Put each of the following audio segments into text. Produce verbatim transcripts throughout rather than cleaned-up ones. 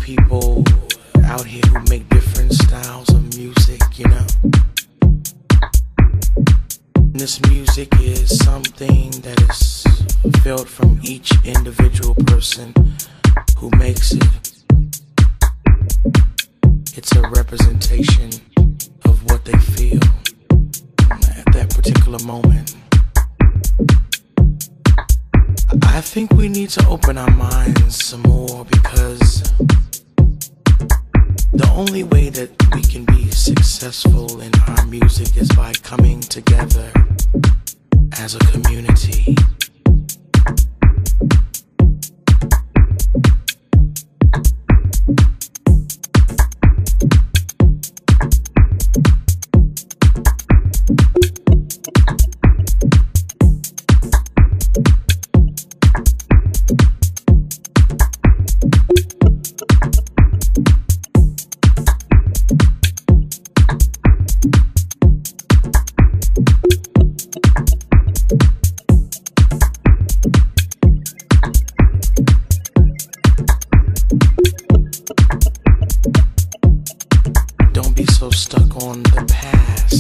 people out here who make different styles of music, you know. This music is something that is felt from each individual person who makes it. It's a representation of what they feel at that particular moment. I think we need to open our minds some more, because the only way that we can be successful in our music is by coming together as a community. So stuck on the past.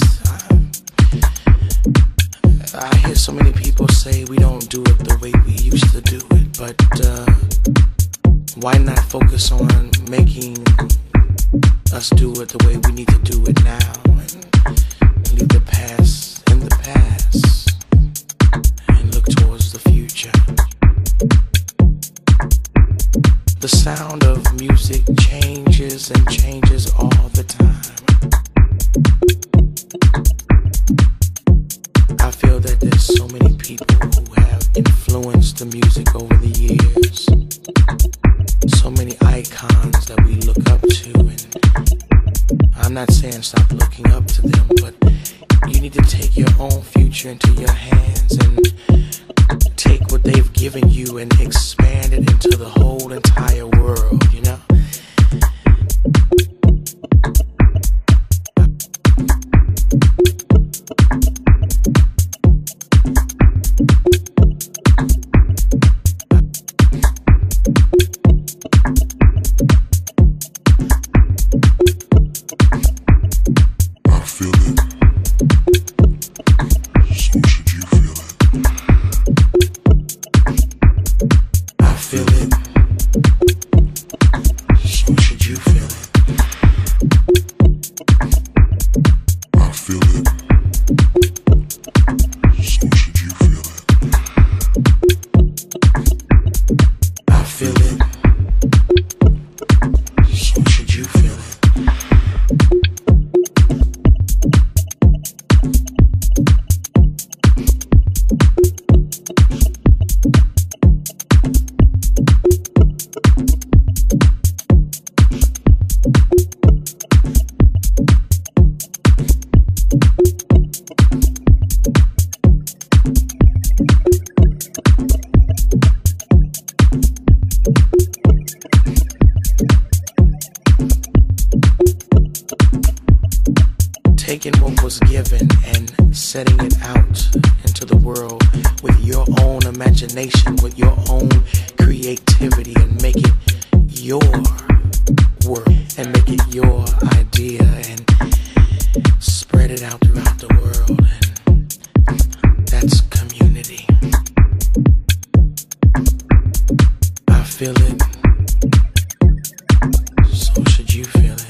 I, I hear so many people say we don't do it the way we used to do it, but uh, why not focus on making us do it the way we need to do it now, and leave the past in the past and look towards the future. The sound of music changes and changes all the time. I feel that there's so many people who have influenced the music over the years. So many icons that we look up to, and I'm not saying stop looking up to them, but you need to take your own future into your hands and take what they've given you and expand it into the whole entire world, you know? Taking what was given and setting it out into the world with your own imagination, with your own creativity, and make it your work and make it your idea and spread it out throughout the world. And that's community. I feel it. So should you feel it.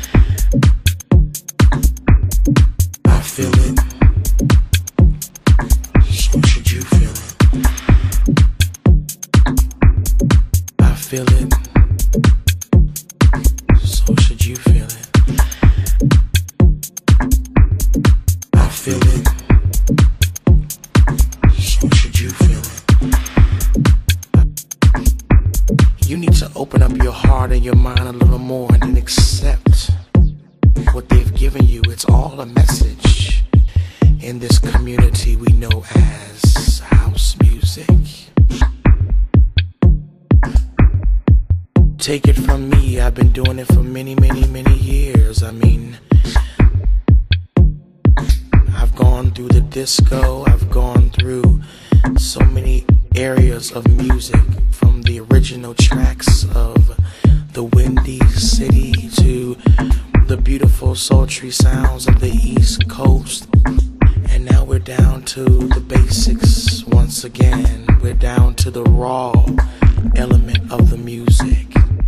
I feel it. So should you feel it. I feel it. So should you feel it. I feel it. So should you feel it. You need to open up your heart and your mind a little more and accept what they've given you. It's all a message in this community we know as house music. Take it from me, I've been doing it for many, many, many years. I mean, I've gone through the disco, I've gone through so many areas of music, from the original tracks of the windy city to the beautiful sultry sounds of the East Coast. And now we're down to the basics once again. We're down to the raw element of the music.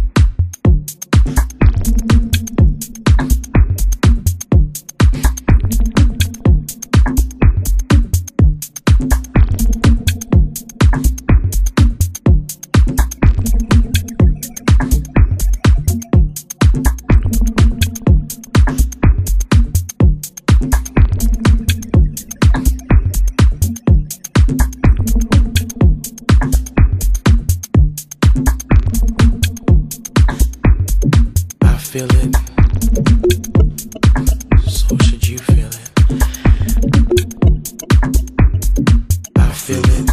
Feel it, so should you feel it. I feel it.